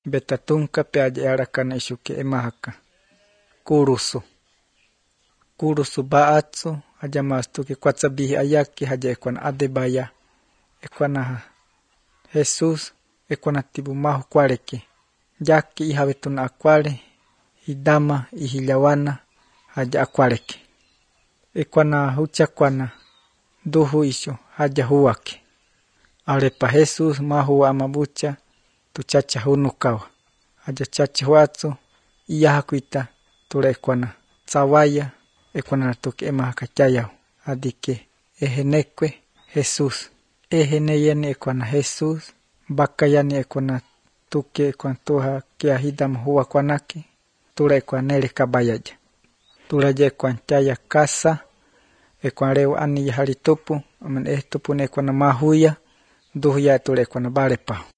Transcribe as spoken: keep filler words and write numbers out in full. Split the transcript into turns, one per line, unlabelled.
betatunka pe ayarakana ishuke emahaka. Kurusu. Kurusu baatsu ayamastuke kwatsabihi ayaki haya ekwana adebaya. Ekwana Jesus ekwana tibu mahu kwaleke. Yaki ihabetuna akwale. Hidama ihilawana haya akwaleke. Ekwana huchakwana duhu isho haya huwake. Arepa Jesus mahu amabucha tuchacha hunukawa. Haya chacha huatsu iya hakuita tura ekwana tsawaya ekwana natuke emahaka chayao. Adike ehenekwe Jesus. Eheneyene ekwana Jesus. Bakayane ekwana tuke ekwana tuha kia hidama huwa kwanake. Tura ekwana nere kabayaya. Tura ya ekwana chaya kasa. Ekwana reu ani ya halitupu. Aman ehtupu ne ekwana mahuya. Duhu ya tura ekwana barepahu.